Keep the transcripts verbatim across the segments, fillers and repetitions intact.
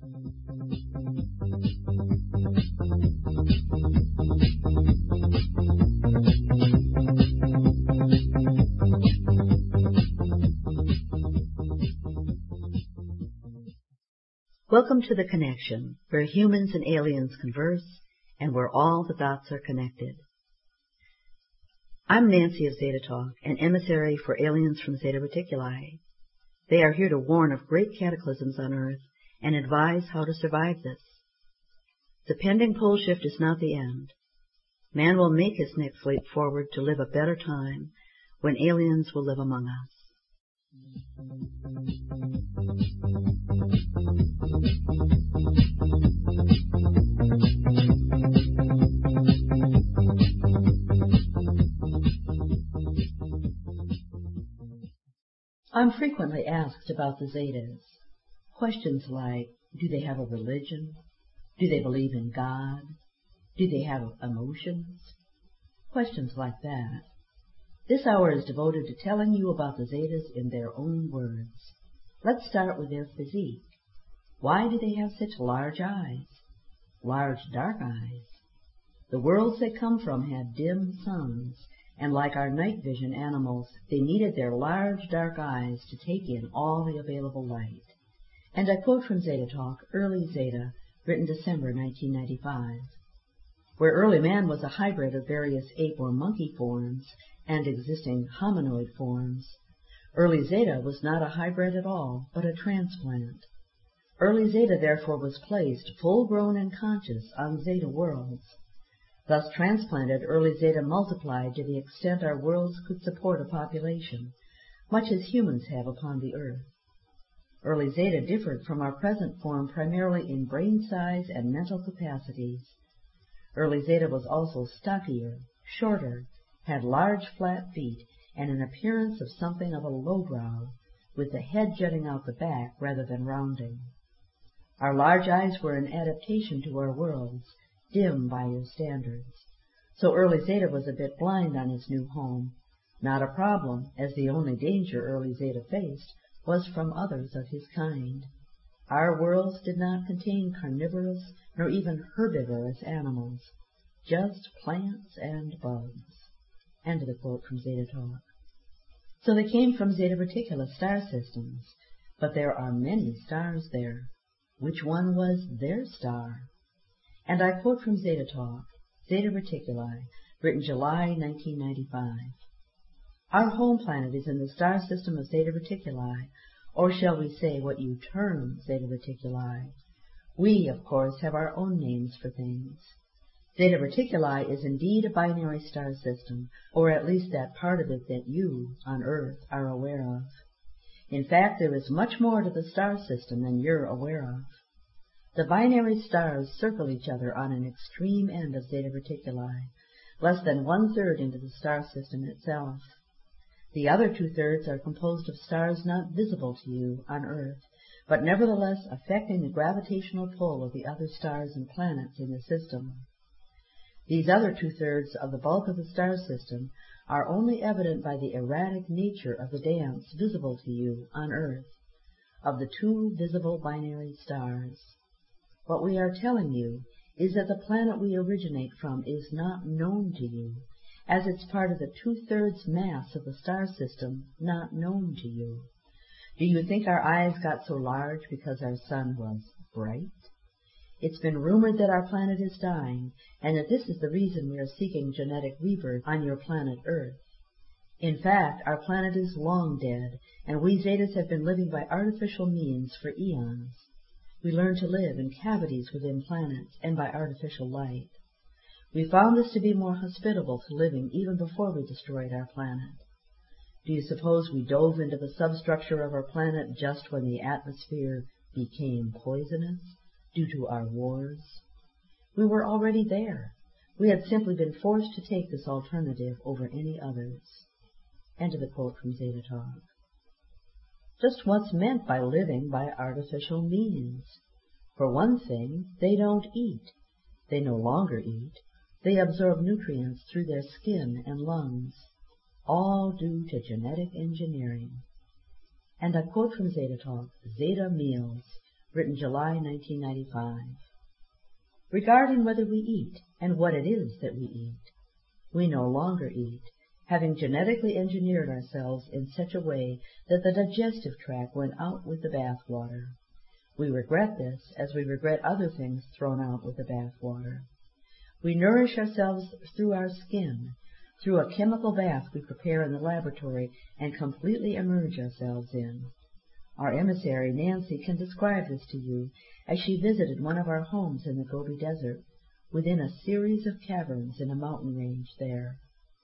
Welcome to The Connection, where humans and aliens converse and where all the dots are connected. I'm Nancy of Zeta Talk, an emissary for aliens from Zeta Reticuli. They are here to warn of great cataclysms on Earth and advise how to survive this. The pending pole shift is not the end. Man will make his next leap forward to live a better time when aliens will live among us. I'm frequently asked about the Zetas. Questions like, do they have a religion? Do they believe in God? Do they have emotions? Questions like that. This hour is devoted to telling you about the Zetas in their own words. Let's start with their physique. Why do they have such large eyes? Large dark eyes. The worlds they come from had dim suns, and like our night vision animals, they needed their large dark eyes to take in all the available light. And I quote from Zeta Talk, Early Zeta, written December nineteen ninety-five. Where early man was a hybrid of various ape or monkey forms and existing hominoid forms, early Zeta was not a hybrid at all, but a transplant. Early Zeta therefore was placed, full-grown and conscious, on Zeta worlds. Thus transplanted, early Zeta multiplied to the extent our worlds could support a population, much as humans have upon the Earth. Early Zeta differed from our present form primarily in brain size and mental capacities. Early Zeta was also stockier, shorter, had large flat feet, and an appearance of something of a lowbrow, with the head jutting out the back rather than rounding. Our large eyes were an adaptation to our worlds, dim by your standards. So early Zeta was a bit blind on his new home. Not a problem, as the only danger early Zeta faced was from others of his kind. Our worlds did not contain carnivorous nor even herbivorous animals, just plants and bugs. End of the quote from Zeta Talk. So they came from Zeta Reticuli star systems, but there are many stars there. Which one was their star? And I quote from Zeta Talk, Zeta Reticuli, written July nineteen ninety-five. Our home planet is in the star system of Zeta Reticuli, or shall we say what you term Zeta Reticuli. We, of course, have our own names for things. Zeta Reticuli is indeed a binary star system, or at least that part of it that you, on Earth, are aware of. In fact, there is much more to the star system than you're aware of. The binary stars circle each other on an extreme end of Zeta Reticuli, less than one-third into the star system itself. The other two-thirds are composed of stars not visible to you on Earth, but nevertheless affecting the gravitational pull of the other stars and planets in the system. These other two-thirds of the bulk of the star system are only evident by the erratic nature of the dance visible to you on Earth, of the two visible binary stars. What we are telling you is that the planet we originate from is not known to you, as it's part of the two-thirds mass of the star system not known to you. Do you think our eyes got so large because our sun was bright? It's been rumored that our planet is dying, and that this is the reason we are seeking genetic rebirth on your planet Earth. In fact, our planet is long dead, and we Zetas have been living by artificial means for eons. We learned to live in cavities within planets and by artificial light. We found this to be more hospitable to living even before we destroyed our planet. Do you suppose we dove into the substructure of our planet just when the atmosphere became poisonous due to our wars? We were already there. We had simply been forced to take this alternative over any others. End of the quote from Zeta Talk. Just what's meant by living by artificial means? For one thing, they don't eat. They no longer eat. They absorb nutrients through their skin and lungs, all due to genetic engineering. And I quote from Zeta Talk, Zeta Meals, written July nineteen ninety-five. Regarding whether we eat and what it is that we eat, we no longer eat, having genetically engineered ourselves in such a way that the digestive tract went out with the bathwater. We regret this as we regret other things thrown out with the bathwater. We nourish ourselves through our skin, through a chemical bath we prepare in the laboratory and completely immerse ourselves in. Our emissary, Nancy, can describe this to you as she visited one of our homes in the Gobi Desert, within a series of caverns in a mountain range there.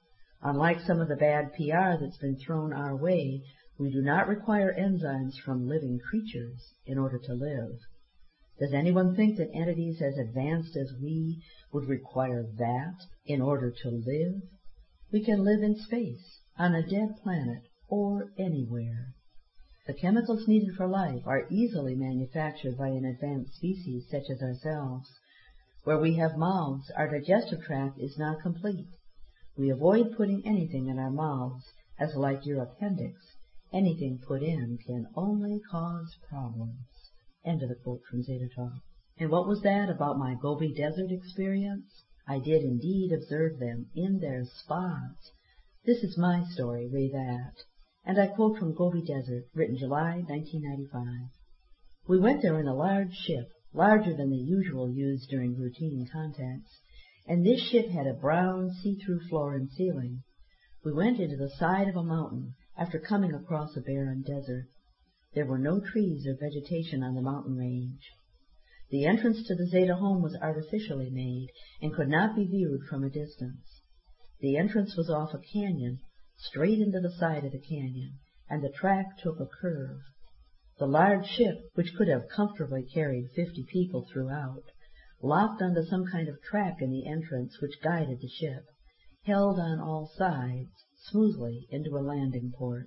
Unlike some of the bad P R that's been thrown our way, we do not require enzymes from living creatures in order to live. Does anyone think that entities as advanced as we would require that in order to live? We can live in space, on a dead planet, or anywhere. The chemicals needed for life are easily manufactured by an advanced species such as ourselves. Where we have mouths, our digestive tract is not complete. We avoid putting anything in our mouths, as like your appendix, anything put in can only cause problems. End of the quote from Zeta Talk. And what was that about my Gobi Desert experience? I did indeed observe them in their spots. This is my story, read that. And I quote from Gobi Desert, written July nineteen ninety-five. We went there in a large ship, larger than the usual used during routine contacts, and this ship had a brown see-through floor and ceiling. We went into the side of a mountain after coming across a barren desert. There were no trees or vegetation on the mountain range. The entrance to the Zeta home was artificially made and could not be viewed from a distance. The entrance was off a canyon, straight into the side of the canyon, and the track took a curve. The large ship, which could have comfortably carried fifty people throughout, locked onto some kind of track in the entrance which guided the ship, held on all sides, smoothly into a landing port.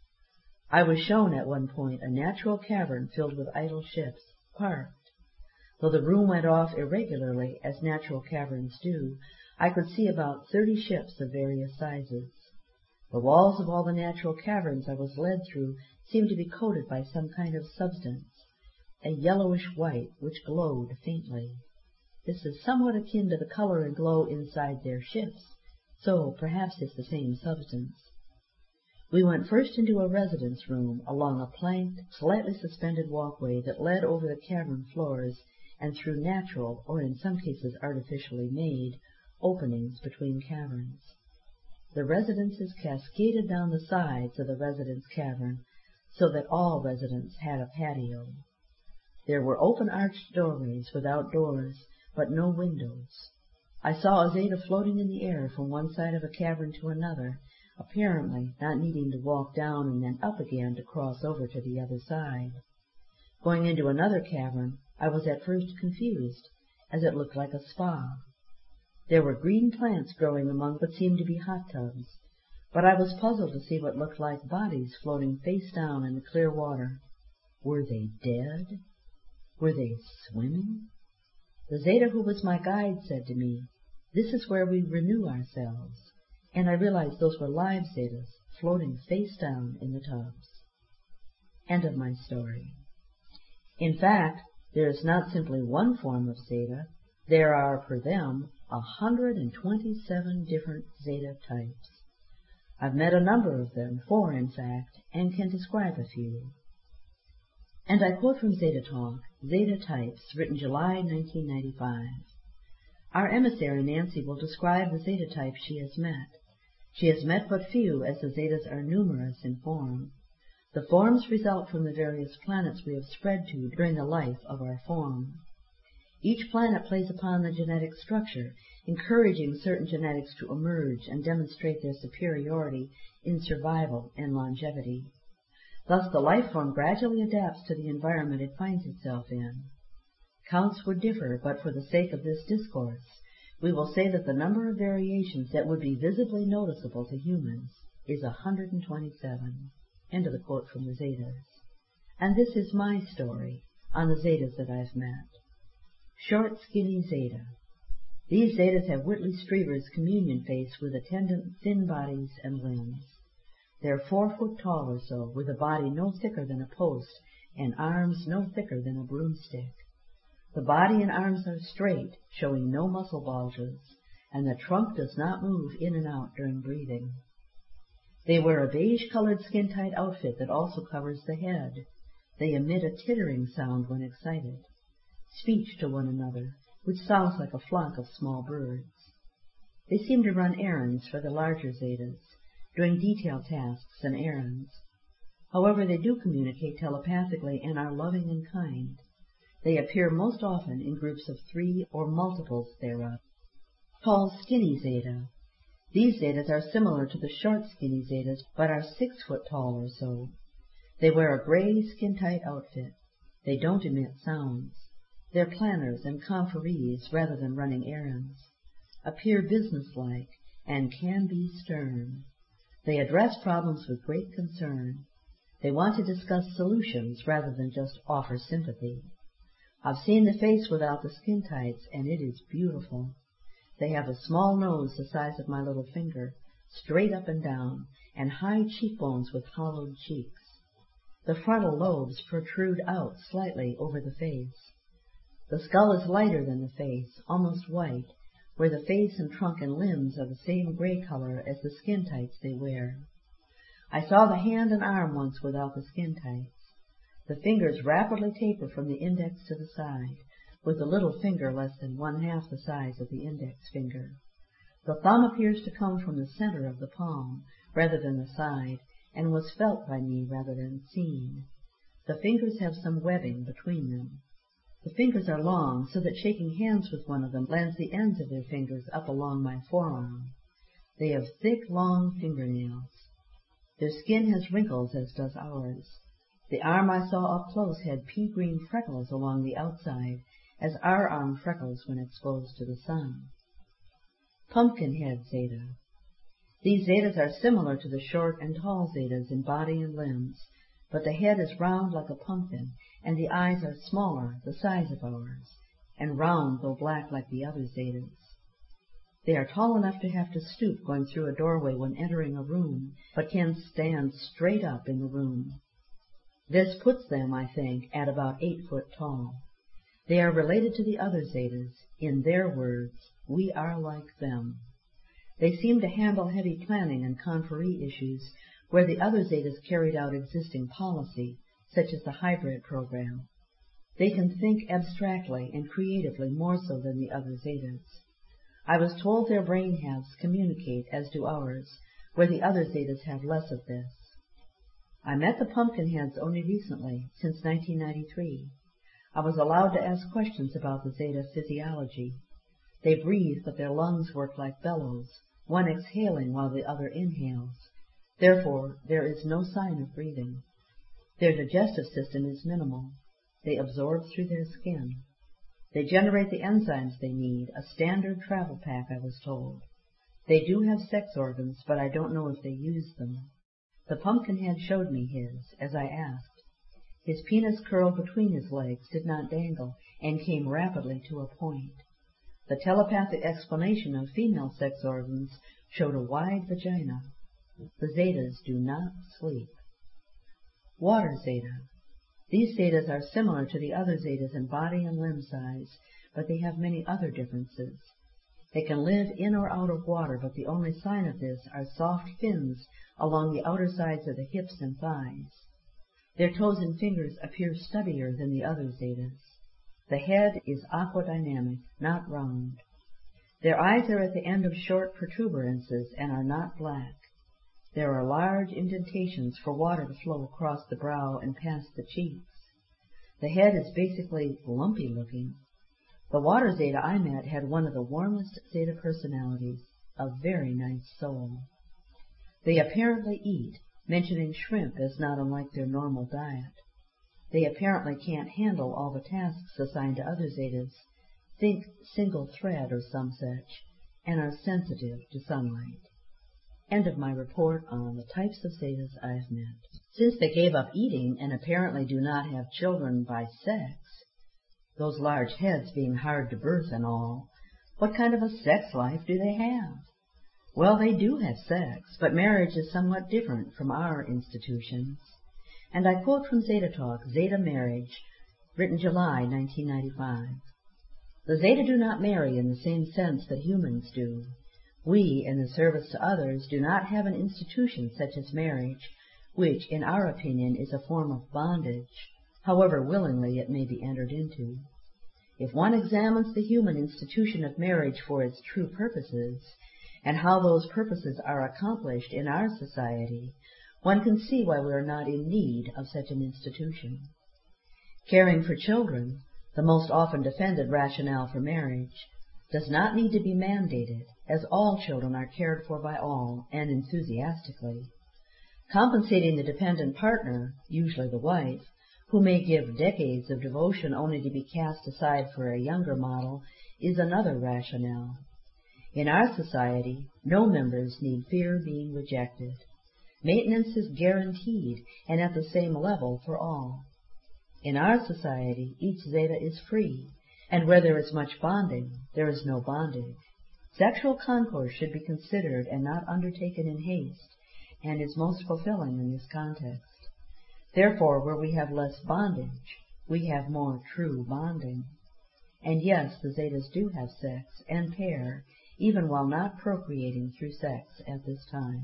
I was shown at one point a natural cavern filled with idle ships, parked. Though the room went off irregularly, as natural caverns do, I could see about thirty ships of various sizes. The walls of all the natural caverns I was led through seemed to be coated by some kind of substance, a yellowish white which glowed faintly. This is somewhat akin to the color and glow inside their ships, so perhaps it's the same substance. We went first into a residence room along a planked, slightly suspended walkway that led over the cavern floors and through natural, or in some cases artificially made, openings between caverns. The residences cascaded down the sides of the residence cavern, so that all residents had a patio. There were open arched doorways without doors, but no windows. I saw a Zeta floating in the air from one side of a cavern to another, apparently not needing to walk down and then up again to cross over to the other side. Going into another cavern, I was at first confused, as it looked like a spa. There were green plants growing among what seemed to be hot tubs, but I was puzzled to see what looked like bodies floating face down in the clear water. Were they dead? Were they swimming? The Zeta who was my guide said to me, "This is where we renew ourselves," and I realized those were live Zetas floating face down in the tubs. End of my story. In fact, there is not simply one form of Zeta. There are, per them, a hundred and twenty-seven different Zeta types. I've met a number of them, four in fact, and can describe a few. And I quote from Zeta Talk, Zeta Types, written July nineteen ninety-five. Our emissary, Nancy, will describe the Zeta types she has met. She has met but few, as the Zetas are numerous in form. The forms result from the various planets we have spread to during the life of our form. Each planet plays upon the genetic structure, encouraging certain genetics to emerge and demonstrate their superiority in survival and longevity. Thus the life form gradually adapts to the environment it finds itself in. Counts would differ, but for the sake of this discourse, we will say that the number of variations that would be visibly noticeable to humans is one hundred twenty-seven. End of the quote from the Zetas. And this is my story on the Zetas that I've met. Short, skinny Zeta. These Zetas have Whitley Strieber's communion face with attendant thin bodies and limbs. They're four foot tall or so, with a body no thicker than a post and arms no thicker than a broomstick. The body and arms are straight, showing no muscle bulges, and the trunk does not move in and out during breathing. They wear a beige-colored skin-tight outfit that also covers the head. They emit a tittering sound when excited, speech to one another, which sounds like a flock of small birds. They seem to run errands for the larger Zetas, doing detailed tasks and errands. However, they do communicate telepathically and are loving and kind. They appear most often in groups of three or multiples thereof. Tall, skinny Zeta. These Zetas are similar to the short, skinny Zetas, but are six foot tall or so. They wear a gray, skin-tight outfit. They don't emit sounds. They're planners and conferees rather than running errands. Appear businesslike and can be stern. They address problems with great concern. They want to discuss solutions rather than just offer sympathy. I've seen the face without the skin tights, and it is beautiful. They have a small nose the size of my little finger, straight up and down, and high cheekbones with hollowed cheeks. The frontal lobes protrude out slightly over the face. The skull is lighter than the face, almost white, where the face and trunk and limbs are the same gray color as the skin tights they wear. I saw the hand and arm once without the skin tights. The fingers rapidly taper from the index to the side, with the little finger less than one half the size of the index finger. The thumb appears to come from the center of the palm, rather than the side, and was felt by me rather than seen. The fingers have some webbing between them. The fingers are long, so that shaking hands with one of them lands the ends of their fingers up along my forearm. They have thick, long fingernails. Their skin has wrinkles, as does ours. The arm I saw up close had pea-green freckles along the outside, as our arm freckles when exposed to the sun. Pumpkinhead Zeta. These Zetas are similar to the short and tall Zetas in body and limbs, but the head is round like a pumpkin, and the eyes are smaller, the size of ours, and round though black like the other Zetas. They are tall enough to have to stoop going through a doorway when entering a room, but can stand straight up in the room. This puts them, I think, at about eight foot tall. They are related to the other Zetas. In their words, we are like them. They seem to handle heavy planning and conferee issues, where the other Zetas carried out existing policy, such as the hybrid program. They can think abstractly and creatively more so than the other Zetas. I was told their brain halves communicate as do ours, where the other Zetas have less of this. I met the Pumpkinheads only recently, since nineteen ninety-three. I was allowed to ask questions about the Zeta physiology. They breathe, but their lungs work like bellows, one exhaling while the other inhales. Therefore, there is no sign of breathing. Their digestive system is minimal. They absorb through their skin. They generate the enzymes they need, a standard travel pack, I was told. They do have sex organs, but I don't know if they use them. The Pumpkinhead showed me his, as I asked. His penis curled between his legs, did not dangle, and came rapidly to a point. The telepathic explanation of female sex organs showed a wide vagina. The Zetas do not sleep. Water Zeta. These Zetas are similar to the other Zetas in body and limb size, but they have many other differences. They can live in or out of water, but the only sign of this are soft fins along the outer sides of the hips and thighs. Their toes and fingers appear stubbier than the other Zetas. The head is aquadynamic, not round. Their eyes are at the end of short protuberances and are not black. There are large indentations for water to flow across the brow and past the cheeks. The head is basically lumpy-looking. The water Zeta I met had one of the warmest Zeta personalities, a very nice soul. They apparently eat, mentioning shrimp as not unlike their normal diet. They apparently can't handle all the tasks assigned to other Zetas, think single thread or some such, and are sensitive to sunlight. End of my report on the types of Zetas I've met. Since they gave up eating and apparently do not have children by sex, those large heads being hard to birth and all, what kind of a sex life do they have? Well, they do have sex, but marriage is somewhat different from our institutions. And I quote from Zeta Talk, Zeta Marriage, written July nineteen ninety-five. The Zeta do not marry in the same sense that humans do. We, in the service to others, do not have an institution such as marriage, which, in our opinion, is a form of bondage, however willingly it may be entered into. If one examines the human institution of marriage for its true purposes, and how those purposes are accomplished in our society, one can see why we are not in need of such an institution. Caring for children, the most often defended rationale for marriage, does not need to be mandated, as all children are cared for by all, and enthusiastically. Compensating the dependent partner, usually the wife, who may give decades of devotion only to be cast aside for a younger model, is another rationale. In our society, no members need fear being rejected. Maintenance is guaranteed and at the same level for all. In our society, each Zeta is free, and where there is much bonding, there is no bondage. Sexual concourse should be considered and not undertaken in haste, and is most fulfilling in this context. Therefore, where we have less bondage, we have more true bonding. And yes, the Zetas do have sex and pair, even while not procreating through sex at this time.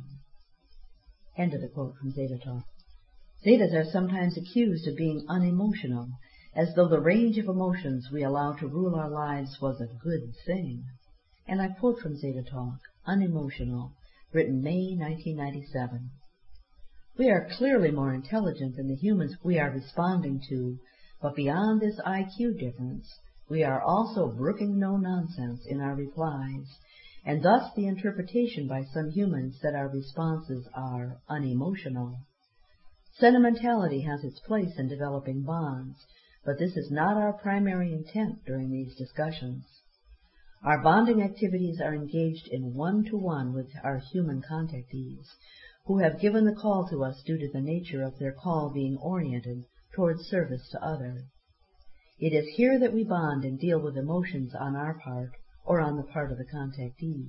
End of the quote from Zeta Talk. Zetas are sometimes accused of being unemotional, as though the range of emotions we allow to rule our lives was a good thing. And I quote from Zeta Talk, Unemotional, written May nineteen ninety-seven. We are clearly more intelligent than the humans we are responding to, but beyond this I Q difference, we are also brooking no nonsense in our replies, and thus the interpretation by some humans that our responses are unemotional. Sentimentality has its place in developing bonds, but this is not our primary intent during these discussions. Our bonding activities are engaged in one-to-one with our human contactees, who have given the call to us due to the nature of their call being oriented towards service to others. It is here that we bond and deal with emotions on our part or on the part of the contactee.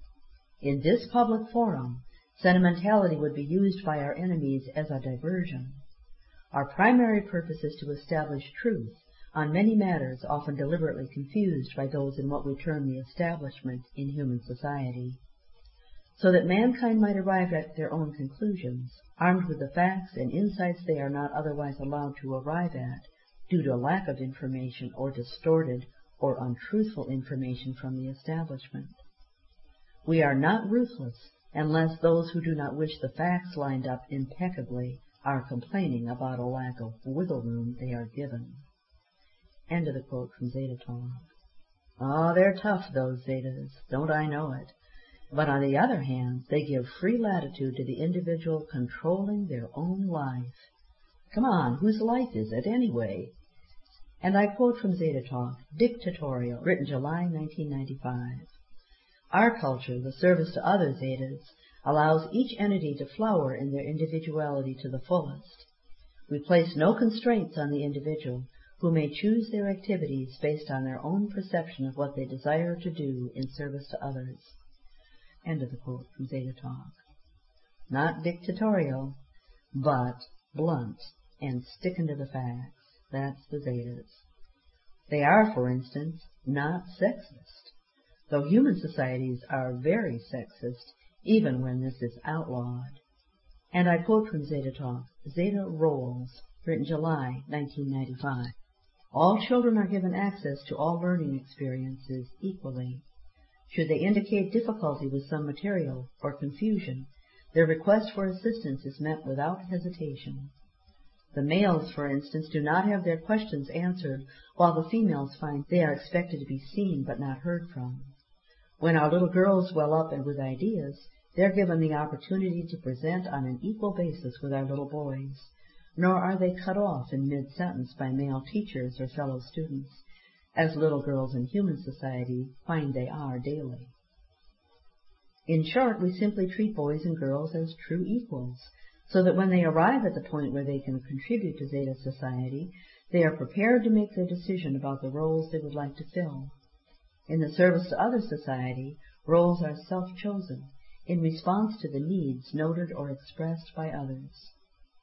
In this public forum, sentimentality would be used by our enemies as a diversion. Our primary purpose is to establish truth on many matters often deliberately confused by those in what we term the establishment in human society, so that mankind might arrive at their own conclusions, armed with the facts and insights they are not otherwise allowed to arrive at due to a lack of information or distorted or untruthful information from the establishment. We are not ruthless unless those who do not wish the facts lined up impeccably are complaining about a lack of wiggle room they are given. End of the quote from Zeta Talk. Oh, they're tough, those Zetas. Don't I know it? But on the other hand, they give free latitude to the individual controlling their own life. Come on, whose life is it anyway? And I quote from Zeta Talk, Dictatorial, written July nineteen ninety-five. Our culture, the service to other Zetas, allows each entity to flower in their individuality to the fullest. We place no constraints on the individual, who may choose their activities based on their own perception of what they desire to do in service to others. End of the quote from Zeta Talk. Not dictatorial, but blunt and sticking to the facts. That's the Zetas. They are, for instance, not sexist, though human societies are very sexist, even when this is outlawed. And I quote from Zeta Talk, Zeta Roles, written July nineteen ninety-five. All children are given access to all learning experiences equally. Should they indicate difficulty with some material or confusion, their request for assistance is met without hesitation. The males, for instance, do not have their questions answered, while the females find they are expected to be seen but not heard from. When our little girls well up and with ideas, they're given the opportunity to present on an equal basis with our little boys, nor are they cut off in mid-sentence by male teachers or fellow students, as little girls in human society find they are daily. In short, we simply treat boys and girls as true equals, so that when they arrive at the point where they can contribute to Zeta society, they are prepared to make their decision about the roles they would like to fill. In the service to other society, roles are self-chosen in response to the needs noted or expressed by others.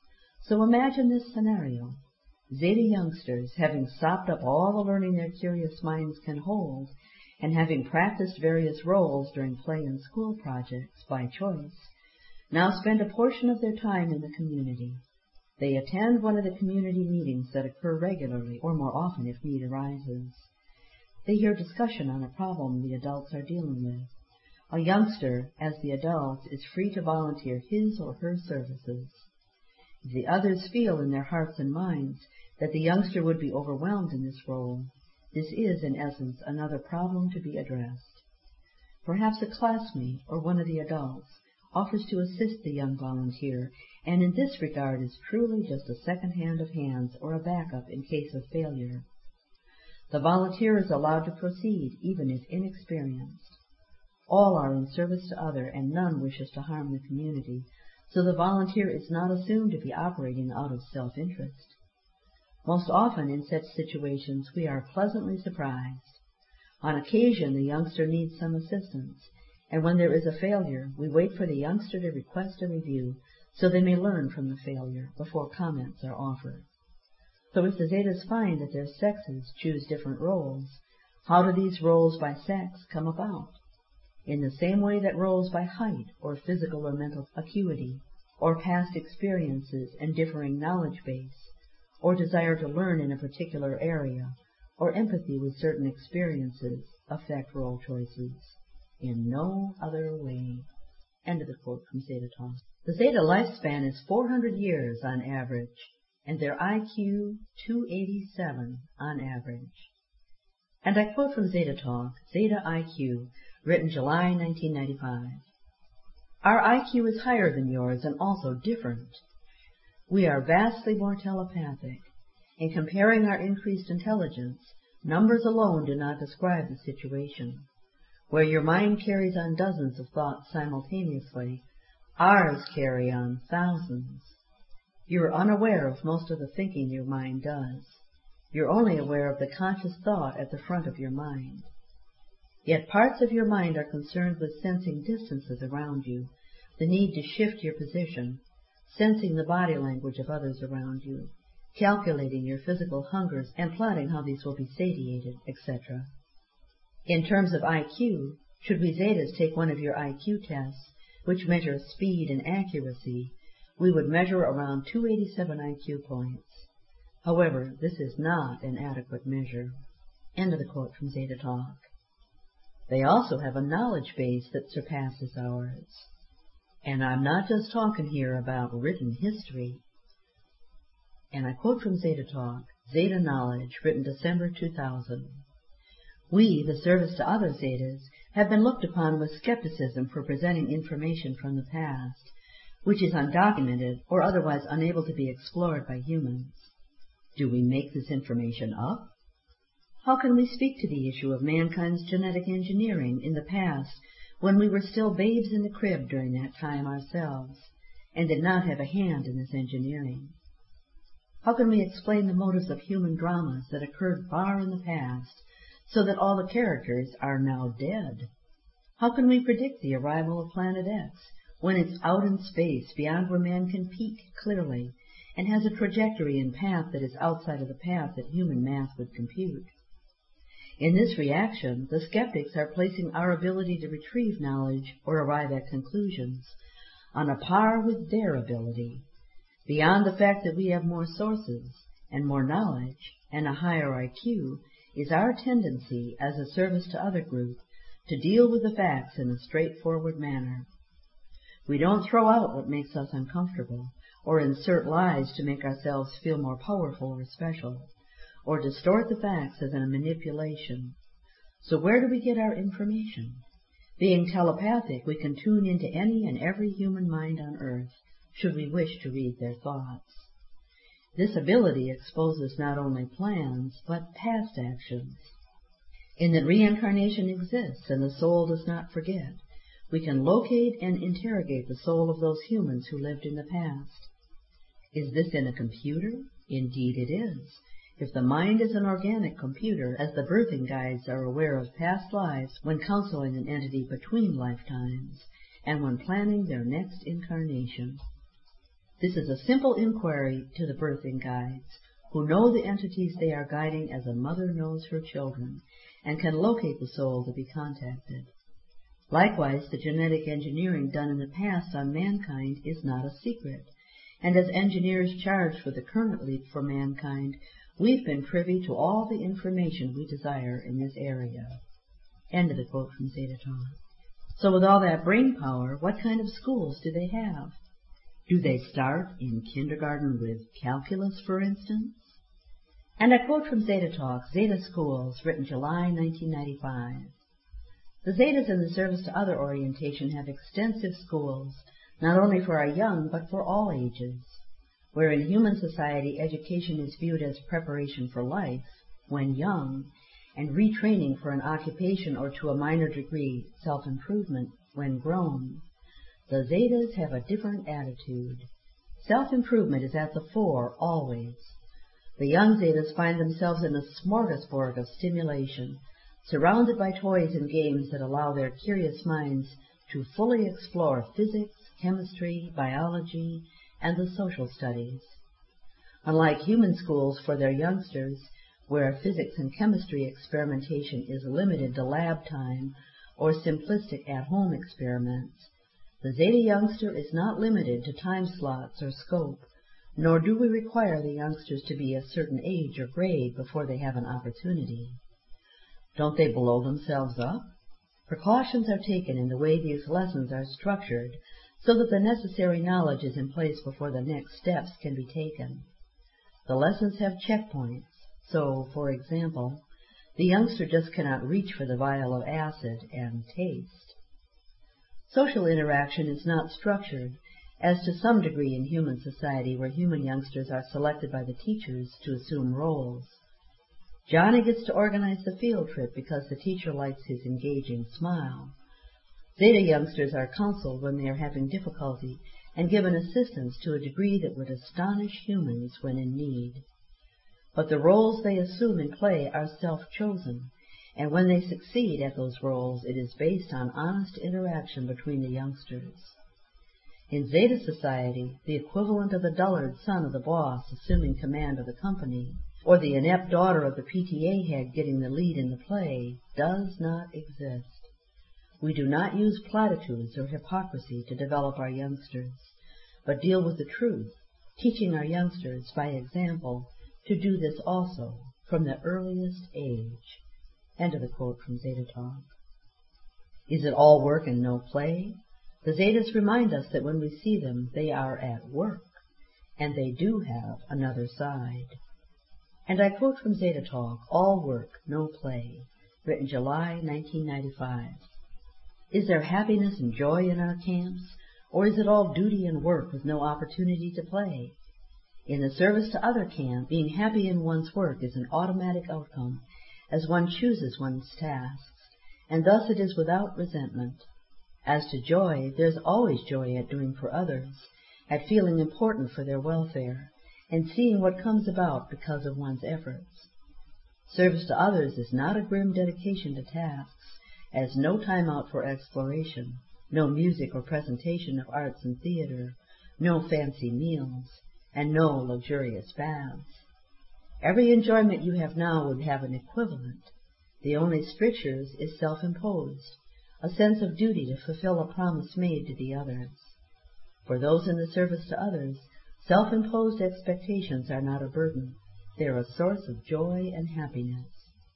So imagine this scenario. Zeta youngsters, having sopped up all the learning their curious minds can hold, and having practiced various roles during play and school projects by choice, now spend a portion of their time in the community. They attend one of the community meetings that occur regularly, or more often if need arises. They hear discussion on a problem the adults are dealing with. A youngster, as the adult, is free to volunteer his or her services. If the others feel in their hearts and minds that the youngster would be overwhelmed in this role, this is, in essence, another problem to be addressed. Perhaps a classmate or one of the adults offers to assist the young volunteer, and in this regard is truly just a second hand of hands or a backup in case of failure. The volunteer is allowed to proceed, even if inexperienced. All are in service to other, and none wishes to harm the community, so the volunteer is not assumed to be operating out of self-interest. Most often in such situations we are pleasantly surprised. On occasion the youngster needs some assistance, and when there is a failure, we wait for the youngster to request a review so they may learn from the failure before comments are offered. So if the Zetas find that their sexes choose different roles, how do these roles by sex come about? In the same way that roles by height or physical or mental acuity, or past experiences and differing knowledge base, or desire to learn in a particular area, or empathy with certain experiences affect role choices. In no other way. End of the quote from Zeta Talk. The Zeta lifespan is four hundred years on average, and their I Q two eighty-seven on average. And I quote from Zeta Talk, Zeta I Q, written July nineteen ninety-five. Our I Q is higher than yours and also different. We are vastly more telepathic. In comparing our increased intelligence, numbers alone do not describe the situation. Where your mind carries on dozens of thoughts simultaneously, ours carry on thousands. You are unaware of most of the thinking your mind does. You're only aware of the conscious thought at the front of your mind. Yet parts of your mind are concerned with sensing distances around you, the need to shift your position, sensing the body language of others around you, calculating your physical hungers and plotting how these will be satiated, et cetera. In terms of I Q, should we Zetas take one of your I Q tests, which measure speed and accuracy, we would measure around two eighty-seven I Q points. However, this is not an adequate measure. End of the quote from Zeta Talk. They also have a knowledge base that surpasses ours. And I'm not just talking here about written history. And I quote from Zeta Talk, Zeta Knowledge, written December two thousand. We, the service to other Zetas, have been looked upon with skepticism for presenting information from the past, which is undocumented or otherwise unable to be explored by humans. Do we make this information up? How can we speak to the issue of mankind's genetic engineering in the past when we were still babes in the crib during that time ourselves, and did not have a hand in this engineering? How can we explain the motives of human dramas that occurred far in the past, so that all the characters are now dead? How can we predict the arrival of Planet X when it's out in space beyond where man can peek clearly, and has a trajectory and path that is outside of the path that human math would compute? In this reaction, the skeptics are placing our ability to retrieve knowledge or arrive at conclusions on a par with their ability. Beyond the fact that we have more sources and more knowledge and a higher I Q is our tendency as a service to other group to deal with the facts in a straightforward manner. We don't throw out what makes us uncomfortable, or insert lies to make ourselves feel more powerful or special, or distort the facts as in a manipulation. So where do we get our information? Being telepathic, we can tune into any and every human mind on earth, should we wish to read their thoughts. This ability exposes not only plans, but past actions. In that reincarnation exists and the soul does not forget, we can locate and interrogate the soul of those humans who lived in the past. Is this in a computer? Indeed it is. If the mind is an organic computer, as the birthing guides are aware of past lives when counseling an entity between lifetimes, and when planning their next incarnation. This is a simple inquiry to the birthing guides, who know the entities they are guiding as a mother knows her children, and can locate the soul to be contacted. Likewise, the genetic engineering done in the past on mankind is not a secret, and as engineers charged with the current leap for mankind, we've been privy to all the information we desire in this area. End of the quote from Zeta Talk. So with all that brain power, what kind of schools do they have? Do they start in kindergarten with calculus, for instance? And a quote from Zeta Talk, Zeta Schools, written July nineteen ninety-five. The Zetas in the service to other orientation have extensive schools, not only for our young, but for all ages. Where in human society education is viewed as preparation for life, when young, and retraining for an occupation or to a minor degree self-improvement when grown, the Zetas have a different attitude. Self-improvement is at the fore always. The young Zetas find themselves in a smorgasbord of stimulation, surrounded by toys and games that allow their curious minds to fully explore physics, chemistry, biology, and the social studies. Unlike human schools for their youngsters, where physics and chemistry experimentation is limited to lab time or simplistic at-home experiments, the Zeta youngster is not limited to time slots or scope, nor do we require the youngsters to be a certain age or grade before they have an opportunity. Don't they blow themselves up? Precautions are taken in the way these lessons are structured so that the necessary knowledge is in place before the next steps can be taken. The lessons have checkpoints, so, for example, the youngster just cannot reach for the vial of acid and taste. Social interaction is not structured, as to some degree in human society where human youngsters are selected by the teachers to assume roles. Johnny gets to organize the field trip because the teacher likes his engaging smile. Zeta youngsters are counseled when they are having difficulty and given assistance to a degree that would astonish humans when in need. But the roles they assume in play are self-chosen, and when they succeed at those roles, it is based on honest interaction between the youngsters. In Zeta society, the equivalent of the dullard son of the boss assuming command of the company, or the inept daughter of the P T A head getting the lead in the play, does not exist. We do not use platitudes or hypocrisy to develop our youngsters, but deal with the truth, teaching our youngsters, by example, to do this also from the earliest age. End of the quote from Zeta Talk. Is it all work and no play? The Zetas remind us that when we see them, they are at work, and they do have another side. And I quote from Zeta Talk, All Work, No Play, written July nineteen ninety-five. Is there happiness and joy in our camps, or is it all duty and work with no opportunity to play? In the service to other camp, being happy in one's work is an automatic outcome, as one chooses one's tasks, and thus it is without resentment. As to joy, there's always joy at doing for others, at feeling important for their welfare, and seeing what comes about because of one's efforts. Service to others is not a grim dedication to tasks, as no time out for exploration, no music or presentation of arts and theater, no fancy meals, and no luxurious baths. Every enjoyment you have now would have an equivalent. The only strictures is self-imposed, a sense of duty to fulfill a promise made to the others. For those in the service to others, self-imposed expectations are not a burden. They are a source of joy and happiness.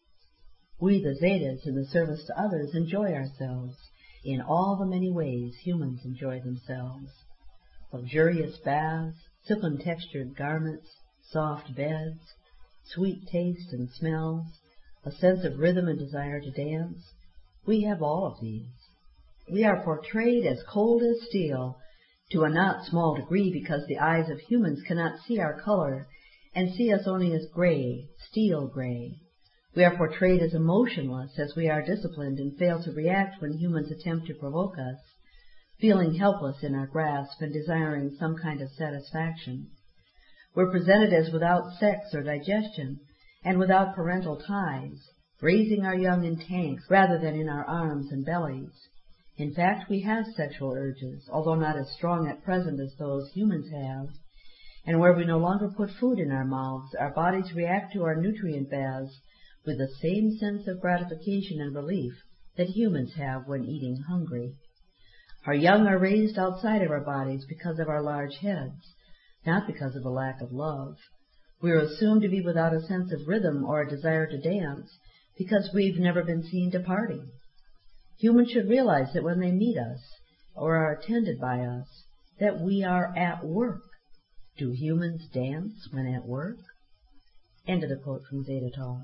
We, the Zetas, in the service to others, enjoy ourselves in all the many ways humans enjoy themselves. Luxurious baths, silken-textured garments, soft beds, sweet taste and smells, a sense of rhythm and desire to dance. We have all of these. We are portrayed as cold as steel, to a not small degree because the eyes of humans cannot see our color and see us only as gray, steel gray. We are portrayed as emotionless as we are disciplined and fail to react when humans attempt to provoke us, feeling helpless in our grasp and desiring some kind of satisfaction. We're presented as without sex or digestion and without parental ties, raising our young in tanks rather than in our arms and bellies. In fact, we have sexual urges, although not as strong at present as those humans have, and where we no longer put food in our mouths, our bodies react to our nutrient baths with the same sense of gratification and relief that humans have when eating hungry. Our young are raised outside of our bodies because of our large heads, not because of a lack of love. We are assumed to be without a sense of rhythm or a desire to dance because we've never been seen to party. Humans should realize that when they meet us or are attended by us, that we are at work. Do humans dance when at work? End of the quote from Zeta Talk.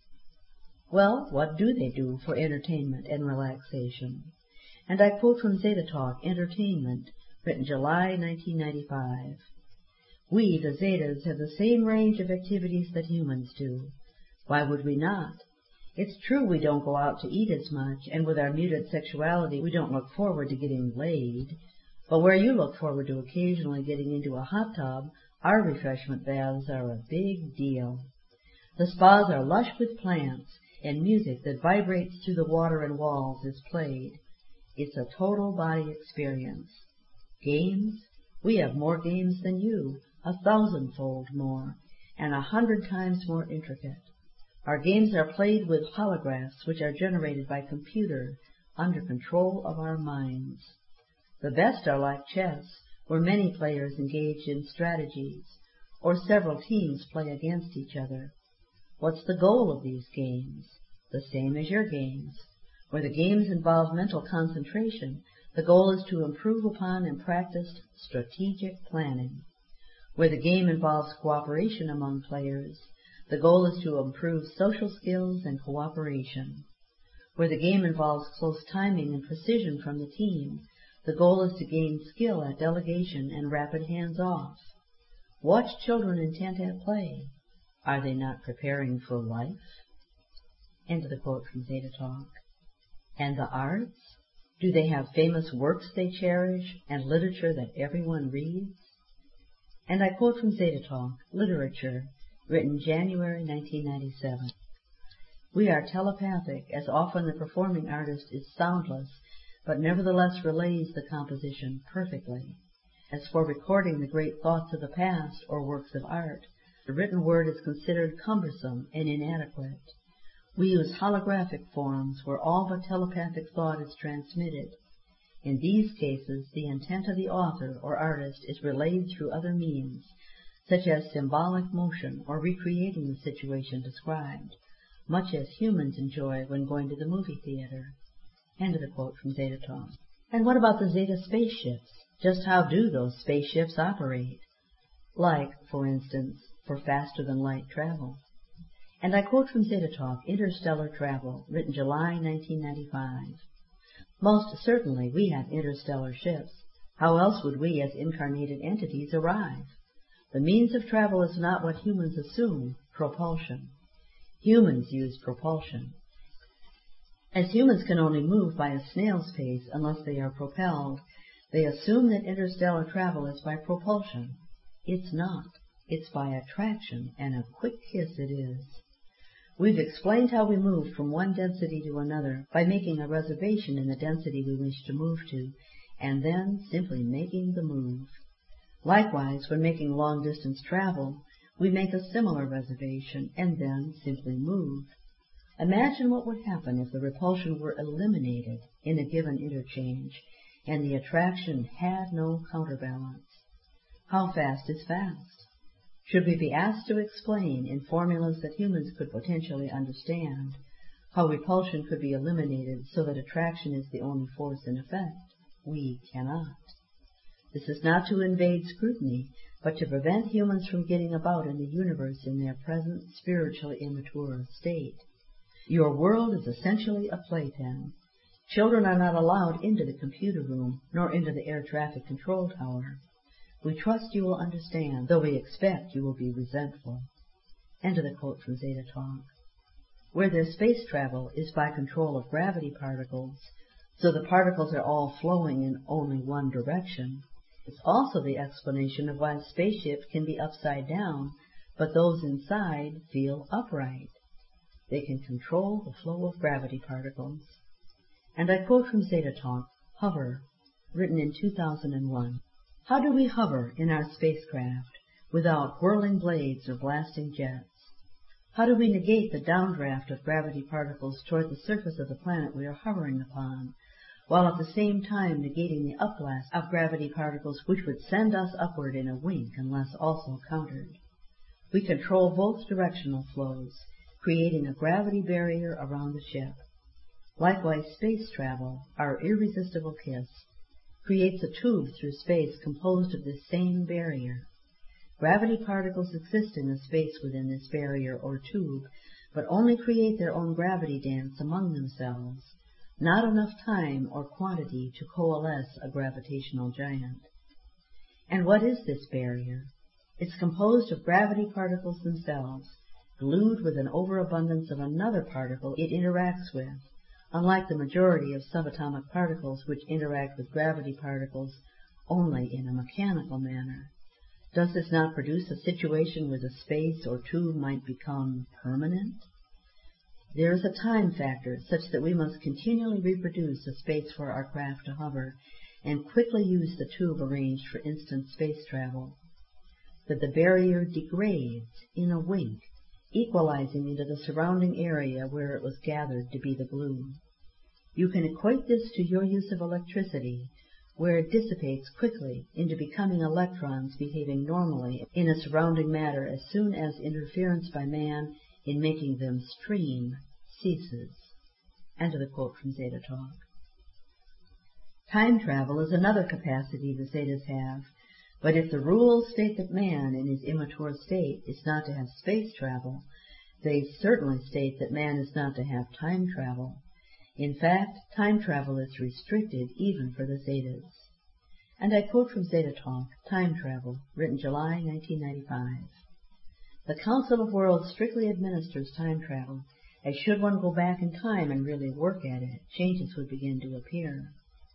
Well, what do they do for entertainment and relaxation? And I quote from Zeta Talk, Entertainment, written July nineteen ninety-five. We, the Zetas, have the same range of activities that humans do. Why would we not? It's true we don't go out to eat as much, and with our muted sexuality we don't look forward to getting laid. But where you look forward to occasionally getting into a hot tub, our refreshment baths are a big deal. The spas are lush with plants, and music that vibrates through the water and walls is played. It's a total body experience. Games? We have more games than you, a thousandfold more, and a hundred times more intricate. Our games are played with holographs which are generated by computer under control of our minds. The best are like chess, where many players engage in strategies, or several teams play against each other. What's the goal of these games? The same as your games. Where the games involve mental concentration, the goal is to improve upon and practice strategic planning. Where the game involves cooperation among players, the goal is to improve social skills and cooperation. Where the game involves close timing and precision from the team, the goal is to gain skill at delegation and rapid hands-off. Watch children intent at play. Are they not preparing for life? End of the quote from Zeta Talk. And the arts? Do they have famous works they cherish and literature that everyone reads? And I quote from Zeta Talk, Literature, written January nineteen ninety-seven. We are telepathic, as often the performing artist is soundless, but nevertheless relays the composition perfectly. As for recording the great thoughts of the past or works of art, the written word is considered cumbersome and inadequate. We use holographic forms where all but telepathic thought is transmitted. In these cases, the intent of the author or artist is relayed through other means, such as symbolic motion or recreating the situation described, much as humans enjoy when going to the movie theater. End of the quote from Zeta Talk. And what about the Zeta spaceships? Just how do those spaceships operate? Like, for instance, for faster-than-light travel. And I quote from Zeta Talk, Interstellar Travel, written July nineteen ninety-five. Most certainly we have interstellar ships. How else would we as incarnated entities arrive? The means of travel is not what humans assume, propulsion. Humans use propulsion. As humans can only move by a snail's pace unless they are propelled, they assume that interstellar travel is by propulsion. It's not. It's by attraction, and a quick kiss it is. We've explained how we move from one density to another by making a reservation in the density we wish to move to, and then simply making the move. Likewise, when making long-distance travel, we make a similar reservation and then simply move. Imagine what would happen if the repulsion were eliminated in a given interchange and the attraction had no counterbalance. How fast is fast? Should we be asked to explain, in formulas that humans could potentially understand, how repulsion could be eliminated so that attraction is the only force in effect? We cannot. This is not to invade scrutiny, but to prevent humans from getting about in the universe in their present spiritually immature state. Your world is essentially a playpen. Children are not allowed into the computer room, nor into the air traffic control tower. We trust you will understand, though we expect you will be resentful. End of the quote from Zeta Talk. Where their space travel is by control of gravity particles, so the particles are all flowing in only one direction, it's also the explanation of why spaceships can be upside down, but those inside feel upright. They can control the flow of gravity particles. And I quote from Zeta Talk, Hover, written in two thousand one. How do we hover in our spacecraft without whirling blades or blasting jets? How do we negate the downdraft of gravity particles toward the surface of the planet we are hovering upon, while at the same time negating the upblast of gravity particles which would send us upward in a wink unless also countered? We control both directional flows, creating a gravity barrier around the ship. Likewise, space travel, our irresistible kiss, creates a tube through space composed of this same barrier. Gravity particles exist in the space within this barrier or tube, but only create their own gravity dance among themselves, not enough time or quantity to coalesce a gravitational giant. And what is this barrier? It's composed of gravity particles themselves, glued with an overabundance of another particle it interacts with, unlike the majority of subatomic particles which interact with gravity particles only in a mechanical manner. Does this not produce a situation where the space or tube might become permanent? There is a time factor such that we must continually reproduce a space for our craft to hover and quickly use the tube arranged for instant space travel. That the barrier degrades in a wink, equalizing into the surrounding area where it was gathered to be the glue. You can equate this to your use of electricity, where it dissipates quickly into becoming electrons behaving normally in a surrounding matter as soon as interference by man in making them stream ceases. End of the quote from Zeta Talk. Time travel is another capacity the Zetas have, but if the rules state that man in his immature state is not to have space travel, they certainly state that man is not to have time travel. In fact, time travel is restricted even for the Zetas. And I quote from Zeta Talk, Time Travel, written July nineteen ninety-five. The Council of Worlds strictly administers time travel, as should one go back in time and really work at it, changes would begin to appear.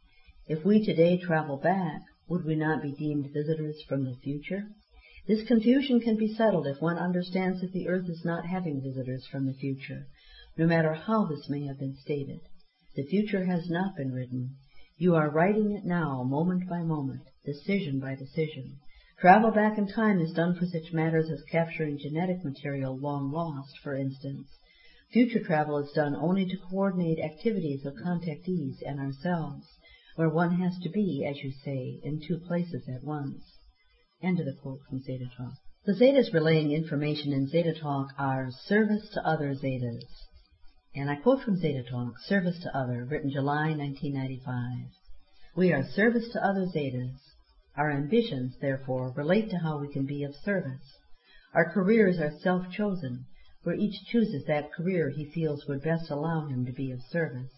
If we today travel back, would we not be deemed visitors from the future? This confusion can be settled if one understands that the Earth is not having visitors from the future, no matter how this may have been stated. The future has not been written. You are writing it now, moment by moment, decision by decision. Travel back in time is done for such matters as capturing genetic material long lost, for instance. Future travel is done only to coordinate activities of contactees and ourselves, where one has to be, as you say, in two places at once. End of the quote from Zeta Talk. The Zetas relaying information in Zeta Talk are service to other Zetas. And I quote from Zeta Talk, Service to Other, written July nineteen ninety-five. We are service to other Zetas. Our ambitions, therefore, relate to how we can be of service. Our careers are self-chosen, where each chooses that career he feels would best allow him to be of service.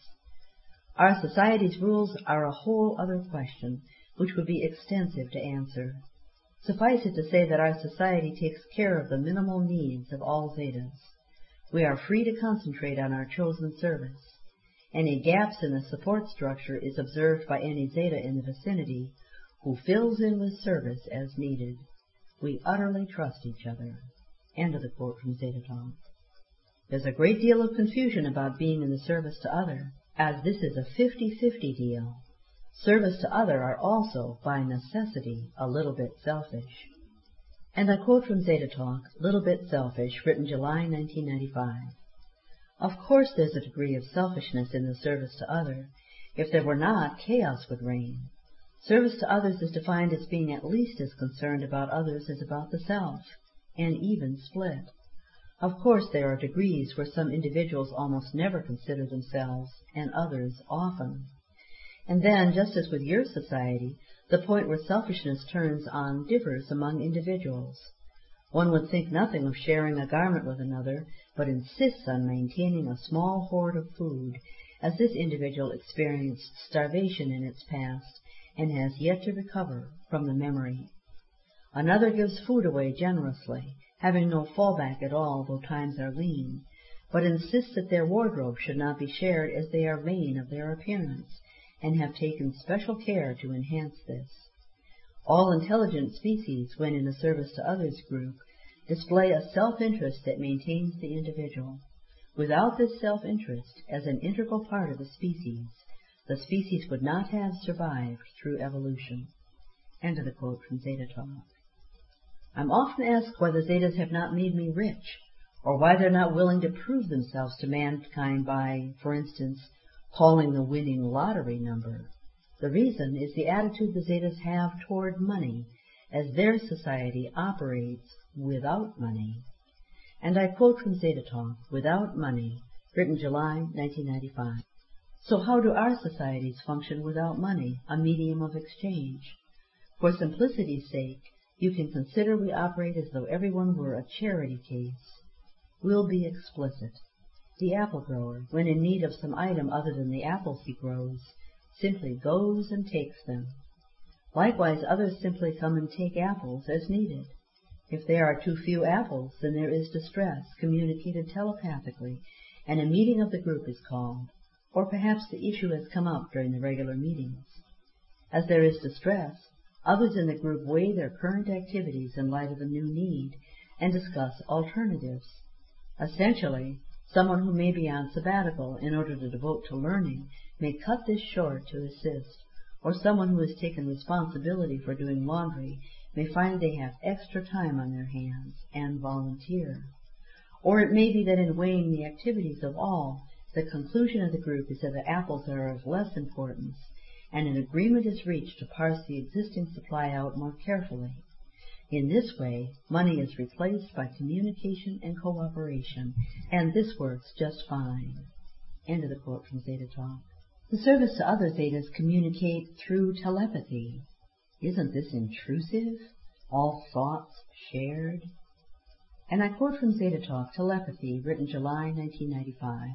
Our society's rules are a whole other question, which would be extensive to answer. Suffice it to say that our society takes care of the minimal needs of all Zetas. We are free to concentrate on our chosen service. Any gaps in the support structure is observed by any Zeta in the vicinity, who fills in with service as needed. We utterly trust each other. End of the quote from Zeta Talk. There's a great deal of confusion about being in the service to other, as this is a fifty-fifty deal. Service to other are also, by necessity, a little bit selfish. And I quote from Zeta Talk, Little Bit Selfish, written July nineteen ninety-five. Of course there's a degree of selfishness in the service to other. If there were not, chaos would reign. Service to others is defined as being at least as concerned about others as about the self, and even split. Of course there are degrees where some individuals almost never consider themselves, and others often. And then, just as with your society, the point where selfishness turns on differs among individuals. One would think nothing of sharing a garment with another, but insists on maintaining a small hoard of food, as this individual experienced starvation in its past, and has yet to recover from the memory. Another gives food away generously, having no fallback at all, though times are lean, but insists that their wardrobe should not be shared, as they are vain of their appearance, and have taken special care to enhance this. All intelligent species, when in a service to others group, display a self-interest that maintains the individual. Without this self-interest, as an integral part of the species, the species would not have survived through evolution. End of the quote from Zeta Talk. I'm often asked why the Zetas have not made me rich, or why they're not willing to prove themselves to mankind by, for instance, calling the winning lottery number. The reason is the attitude the Zetas have toward money, as their society operates without money. And I quote from Zeta Talk, Without Money, written July nineteen ninety-five. So how do our societies function without money, a medium of exchange? For simplicity's sake, you can consider we operate as though everyone were a charity case. We'll be explicit. The apple grower, when in need of some item other than the apples he grows, simply goes and takes them. Likewise, others simply come and take apples as needed. If there are too few apples, then there is distress communicated telepathically, and a meeting of the group is called, or perhaps the issue has come up during the regular meetings. As there is distress, others in the group weigh their current activities in light of the new need and discuss alternatives. Essentially, someone who may be on sabbatical in order to devote to learning may cut this short to assist, or someone who has taken responsibility for doing laundry may find they have extra time on their hands and volunteer. Or it may be that in weighing the activities of all, the conclusion of the group is that the apples are of less importance, and an agreement is reached to parse the existing supply out more carefully. In this way, money is replaced by communication and cooperation, and this works just fine. End of the quote from Zeta Talk. The service to other Zetas communicate through telepathy. Isn't this intrusive? All thoughts shared? And I quote from Zeta Talk, Telepathy, written July nineteen ninety-five.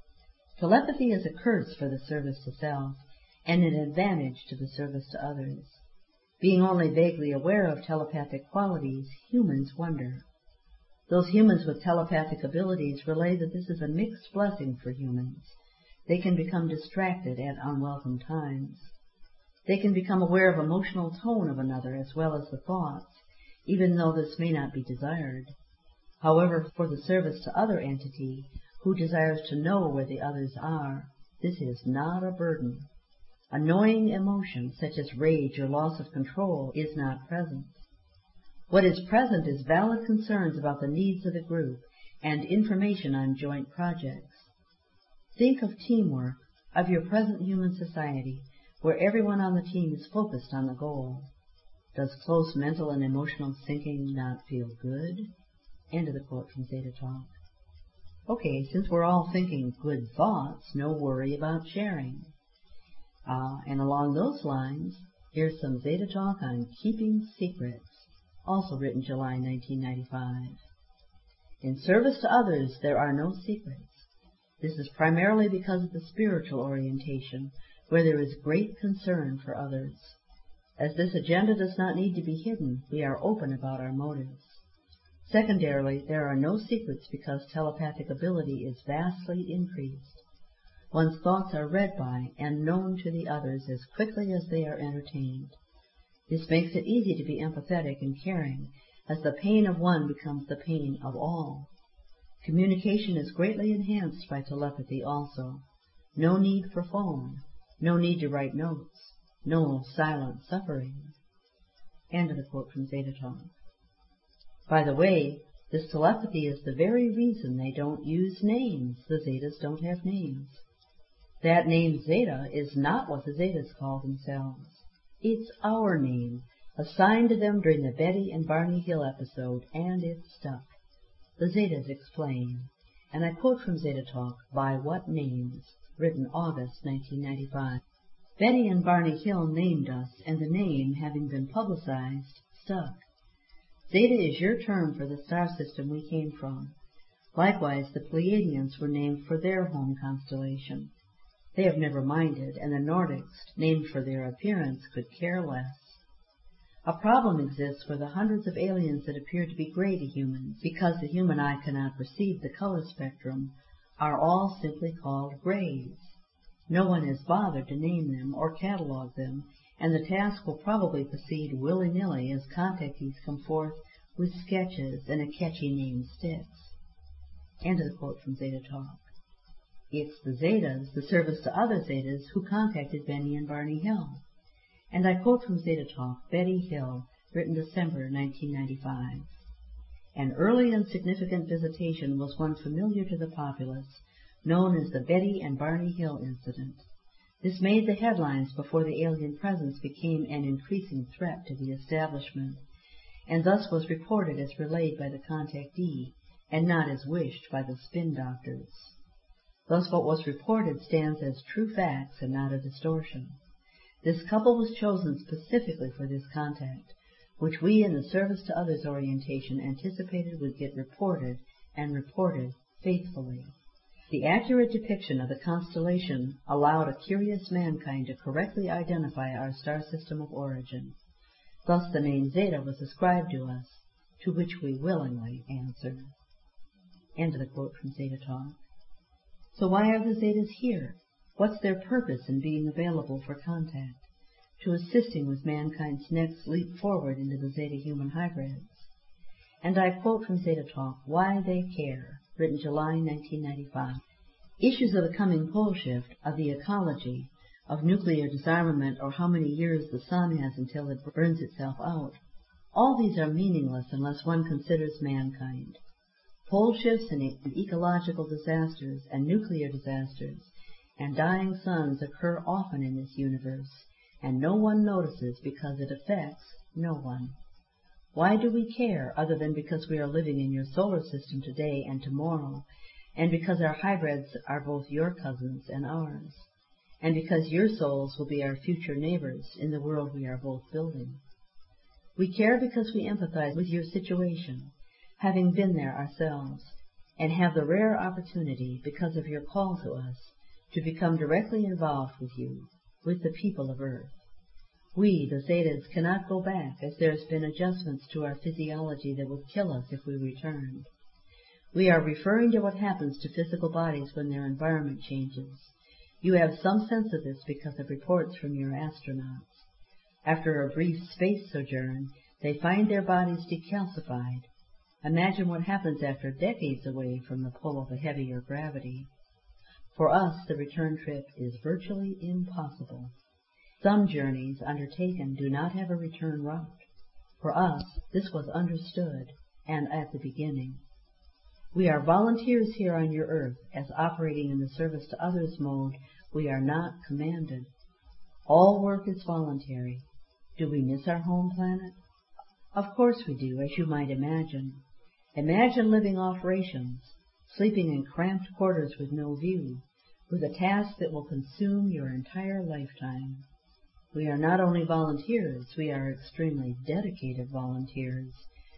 Telepathy is a curse for the service to self, and an advantage to the service to others. Being only vaguely aware of telepathic qualities, humans wonder. Those humans with telepathic abilities relay that this is a mixed blessing for humans. They can become distracted at unwelcome times. They can become aware of emotional tone of another as well as the thoughts, even though this may not be desired. However, for the service to other entity, who desires to know where the others are, this is not a burden. Annoying emotion, such as rage or loss of control, is not present. What is present is valid concerns about the needs of the group and information on joint projects. Think of teamwork, of your present human society, where everyone on the team is focused on the goal. Does close mental and emotional syncing not feel good? End of the quote from Zeta Talk. Okay, since we're all thinking good thoughts, no worry about sharing. Uh, and along those lines, here's some Zeta Talk on keeping secrets, also written July nineteen ninety-five. In service to others, there are no secrets. This is primarily because of the spiritual orientation, where there is great concern for others. As this agenda does not need to be hidden, we are open about our motives. Secondarily, there are no secrets because telepathic ability is vastly increased. One's thoughts are read by and known to the others as quickly as they are entertained. This makes it easy to be empathetic and caring, as the pain of one becomes the pain of all. Communication is greatly enhanced by telepathy also. No need for phone. No need to write notes. No silent suffering. End of the quote from Zeta Talk. By the way, this telepathy is the very reason they don't use names. The Zetas don't have names. That name Zeta is not what the Zetas call themselves. It's our name, assigned to them during the Betty and Barney Hill episode, and it stuck. The Zetas explain, and I quote from Zeta Talk, By What Names, written August nineteen ninety-five. Betty and Barney Hill named us, and the name, having been publicized, stuck. Zeta is your term for the star system we came from. Likewise, the Pleiadians were named for their home constellation. They have never minded, and the Nordics, named for their appearance, could care less. A problem exists for the hundreds of aliens that appear to be gray to humans, because the human eye cannot perceive the color spectrum, are all simply called grays. No one has bothered to name them or catalog them, and the task will probably proceed willy-nilly as contactees come forth with sketches and a catchy name sticks. End of the quote from Zeta Talk. It's the Zetas, the service to other Zetas, who contacted Benny and Barney Hill. And I quote from Zeta Talk, Betty Hill, written December nineteen ninety-five. An early and significant visitation was one familiar to the populace, known as the Betty and Barney Hill incident. This made the headlines before the alien presence became an increasing threat to the establishment, and thus was reported as relayed by the contactee, and not as wished by the spin doctors. Thus what was reported stands as true facts and not a distortion. This couple was chosen specifically for this contact, which we in the service to others orientation anticipated would get reported, and reported faithfully. The accurate depiction of the constellation allowed a curious mankind to correctly identify our star system of origin. Thus the name Zeta was ascribed to us, to which we willingly answer. End of the quote from Zeta Talk. So why are the Zetas here? What's their purpose in being available for contact? To assisting with mankind's next leap forward into the Zeta-human hybrids. And I quote from Zeta Talk, Why They Care, written July nineteen ninety-five. Issues of the coming pole shift, of the ecology, of nuclear disarmament, or how many years the sun has until it burns itself out, all these are meaningless unless one considers mankind. Pole shifts and ecological disasters and nuclear disasters and dying suns occur often in this universe, and no one notices because it affects no one. Why do we care other than because we are living in your solar system today and tomorrow, and because our hybrids are both your cousins and ours, and because your souls will be our future neighbors in the world we are both building? We care because we empathize with your situation, having been there ourselves, and have the rare opportunity, because of your call to us, to become directly involved with you, with the people of Earth. We, the Zetas, cannot go back, as there's been adjustments to our physiology that would kill us if we returned. We are referring to what happens to physical bodies when their environment changes. You have some sense of this because of reports from your astronauts. After a brief space sojourn, they find their bodies decalcified. Imagine what happens after decades away from the pull of a heavier gravity. For us, the return trip is virtually impossible. Some journeys undertaken do not have a return route. For us, this was understood, and at the beginning. We are volunteers here on your Earth, as operating in the service to others mode, we are not commanded. All work is voluntary. Do we miss our home planet? Of course we do, as you might imagine. Imagine living off rations, sleeping in cramped quarters with no view, with a task that will consume your entire lifetime. We are not only volunteers, we are extremely dedicated volunteers,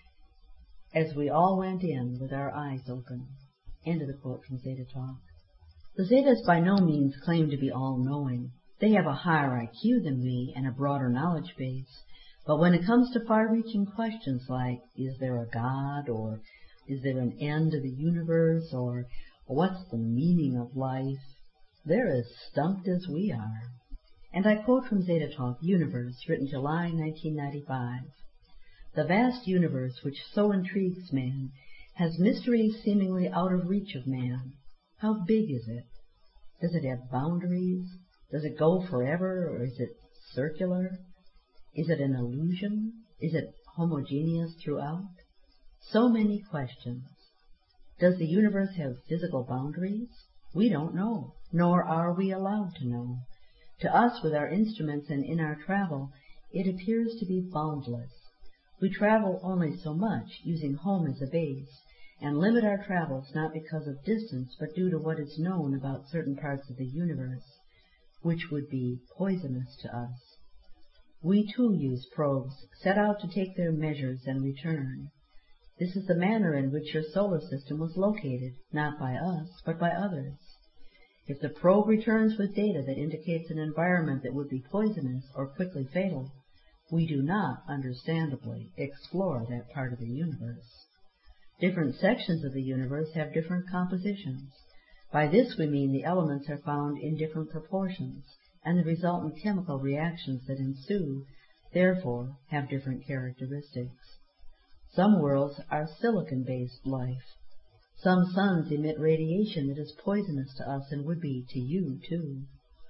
as we all went in with our eyes open. End of the quote from Zeta Talk. The Zetas by no means claim to be all-knowing. They have a higher I Q than we and a broader knowledge base. But when it comes to far-reaching questions like, is there a God, or is there an end to the universe, or what's the meaning of life, they're as stumped as we are. And I quote from Zeta Talk, Universe, written July nineteen ninety-five. The vast universe which so intrigues man has mysteries seemingly out of reach of man. How big is it? Does it have boundaries? Does it go forever, or is it circular? Is it an illusion? Is it homogeneous throughout? So many questions. Does the universe have physical boundaries? We don't know, nor are we allowed to know. To us, with our instruments and in our travel, it appears to be boundless. We travel only so much, using home as a base, and limit our travels not because of distance, but due to what is known about certain parts of the universe, which would be poisonous to us. We too use probes, set out to take their measures and return. This is the manner in which your solar system was located, not by us, but by others. If the probe returns with data that indicates an environment that would be poisonous or quickly fatal, we do not, understandably, explore that part of the universe. Different sections of the universe have different compositions. By this we mean the elements are found in different proportions, and the resultant chemical reactions that ensue, therefore, have different characteristics. Some worlds are silicon-based life. Some suns emit radiation that is poisonous to us and would be to you, too.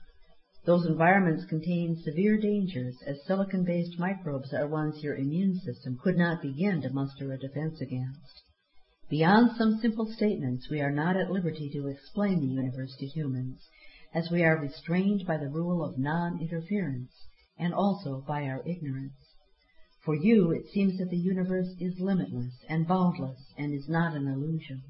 Those environments contain severe dangers, as silicon-based microbes are ones your immune system could not begin to muster a defense against. Beyond some simple statements, we are not at liberty to explain the universe to humans, as we are restrained by the rule of non-interference, and also by our ignorance. For you, it seems that the universe is limitless and boundless and is not an illusion.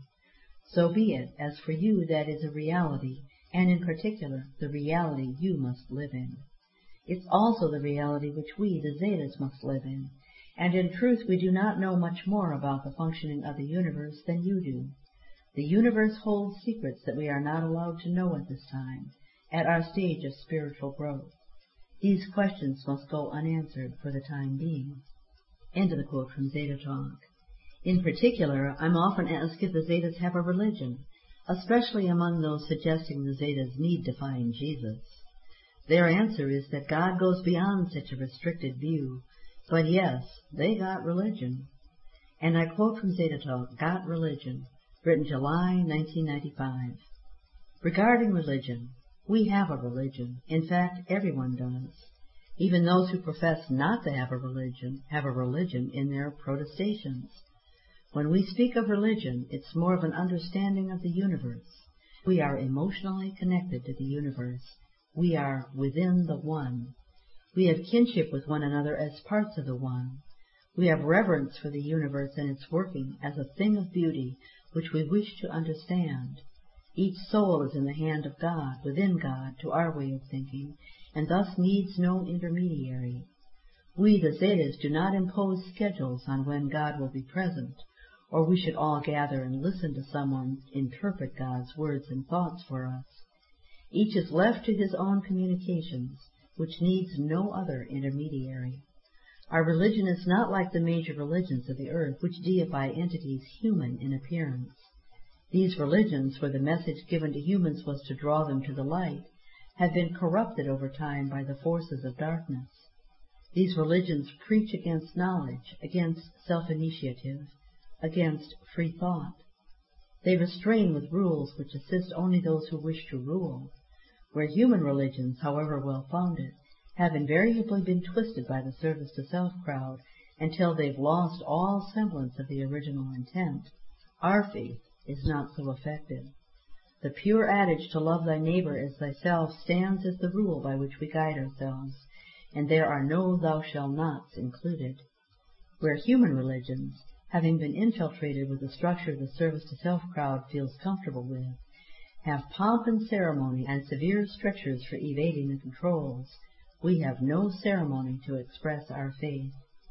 So be it, as for you that is a reality, and in particular the reality you must live in. It's also the reality which we, the Zetas, must live in, and in truth we do not know much more about the functioning of the universe than you do. The universe holds secrets that we are not allowed to know at this time, at our stage of spiritual growth. These questions must go unanswered for the time being. End of the quote from Zeta Talk. In particular, I'm often asked if the Zetas have a religion, especially among those suggesting the Zetas need to find Jesus. Their answer is that God goes beyond such a restricted view, but yes, they got religion. And I quote from Zeta Talk, Got Religion, written July nineteen ninety-five. Regarding religion, we have a religion. In fact, everyone does. Even those who profess not to have a religion have a religion in their protestations. When we speak of religion, it's more of an understanding of the universe. We are emotionally connected to the universe. We are within the One. We have kinship with one another as parts of the One. We have reverence for the universe and its working as a thing of beauty which we wish to understand. Each soul is in the hand of God, within God, to our way of thinking, and thus needs no intermediary. We, the Zetas, do not impose schedules on when God will be present, or we should all gather and listen to someone interpret God's words and thoughts for us. Each is left to his own communications, which needs no other intermediary. Our religion is not like the major religions of the earth, which deify entities human in appearance. These religions, where the message given to humans was to draw them to the light, have been corrupted over time by the forces of darkness. These religions preach against knowledge, against self-initiative, against free thought. They restrain with rules which assist only those who wish to rule, where human religions, however well-founded, have invariably been twisted by the service-to-self crowd until they've lost all semblance of the original intent. Our faith is not so effective. The pure adage to love thy neighbor as thyself stands as the rule by which we guide ourselves, and there are no thou shalt nots included. Where human religions, having been infiltrated with the structure the service-to-self crowd feels comfortable with, have pomp and ceremony and severe strictures for evading the controls, we have no ceremony to express our faith.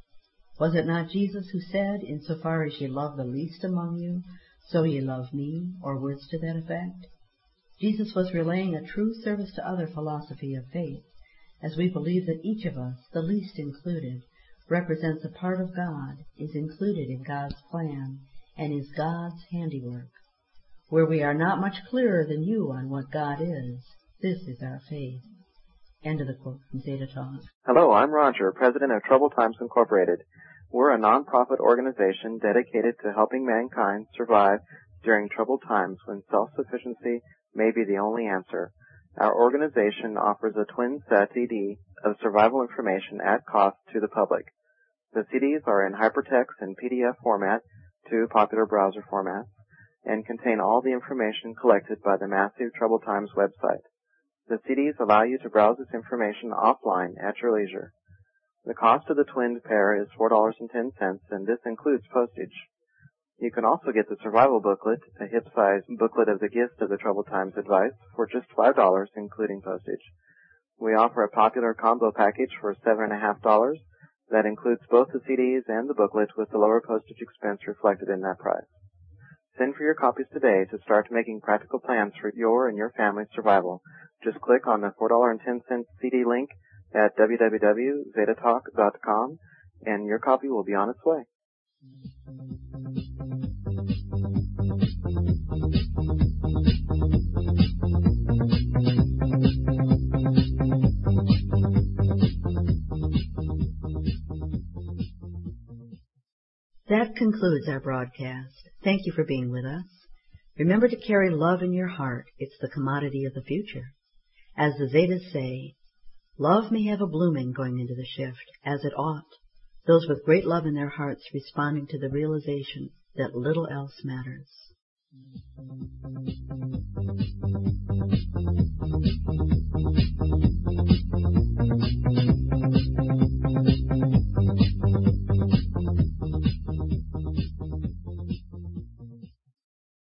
Was it not Jesus who said, insofar as ye love the least among you, so ye love me, or words to that effect? Jesus was relaying a true service-to-other philosophy of faith, as we believe that each of us, the least included, represents a part of God, is included in God's plan, and is God's handiwork. Where we are not much clearer than you on what God is, this is our faith. End of the quote from Zeta Talk. Hello, I'm Roger, president of Troubled Times Incorporated. We're a non-profit organization dedicated to helping mankind survive during troubled times when self-sufficiency may be the only answer. Our organization offers a twin-set C D of survival information at cost to the public. The C Ds are in hypertext and P D F format, two popular browser formats, and contain all the information collected by the massive Troubled Times website. The C Ds allow you to browse this information offline at your leisure. The cost of the twinned pair is four dollars and ten cents, and this includes postage. You can also get the survival booklet, a hip-size booklet of the gist of the Troubled Times advice, for just five dollars, including postage. We offer a popular combo package for seven dollars and fifty cents that includes both the C Ds and the booklet with the lower postage expense reflected in that price. Send for your copies today to start making practical plans for your and your family's survival. Just click on the four dollars and ten cents C D link at w w w dot zeta talk dot com, and your copy will be on its way. That concludes our broadcast. Thank you for being with us. Remember to carry love in your heart. It's the commodity of the future. As the Zetas say, love may have a blooming going into the shift, as it ought, those with great love in their hearts responding to the realization that little else matters.